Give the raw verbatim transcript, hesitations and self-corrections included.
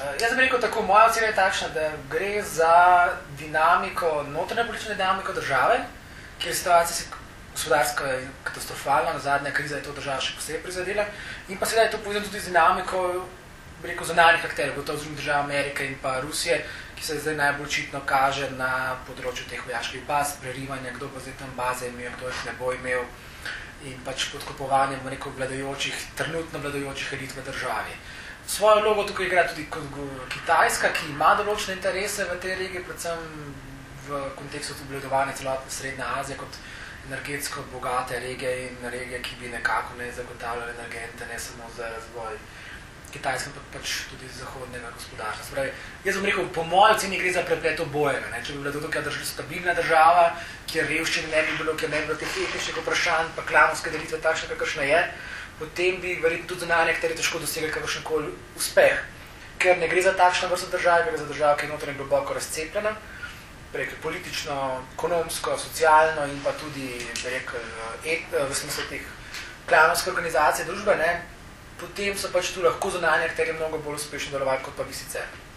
Jaz bi rekel tako, moja ocena je takšna, da gre za dinamiko, notranje politične dinamiko države, kjer situacija gospodarska je katastrofalna, zadnja kriza je to država še posebej prizadela, in pa seveda je to povezano tudi z dinamiko, bi rekel, zunanjih akterjev, gotovo z drugih držav Amerike in pa Rusije, ki se zdaj najbolj očitno kaže na področju teh vojaških baz, prerivanja, kdo bo zdaj tam baze imel, kdo jih ne bo imel, in pač podkupovanje, bomo rekel, vladajočih, trenutno vladajočih elit v državi. Svojo vlogo tukaj igra tudi Kitajska, ki ima določene interese v tej regiji, predvsem v kontekstu obvladovanja celotne Srednje Azije kot energetsko bogate regije in regije, ki bi nekako ne zagotavljali energente, ne samo za razvoj Kitajske, ampak pač tudi zahodnega gospodarstva. Spravi, jaz bom rekel, po moji oceni gre za preplet obojega. Ne? Če bi bila tukaj država stabilna država, kjer revščine ne bi bilo, kjer ne bi bilo teh etničnih vprašanj, pa klanovske delitve takšne, kakršna je, potem bi verjetno tudi zunanje akterji težko dosegli kakršenkoli uspeh. Ker ne gre za takšno vrsto države, gre za državo, ki je notranje globoko razcepljena, rekel, politično, ekonomsko, socialno in pa tudi rekel, et, v smislu teh klanovske organizacije družbe, ne? Potem so pač tu lahko zunanje akterji mnogo bolj uspešno delovali, kot pa bi sicer.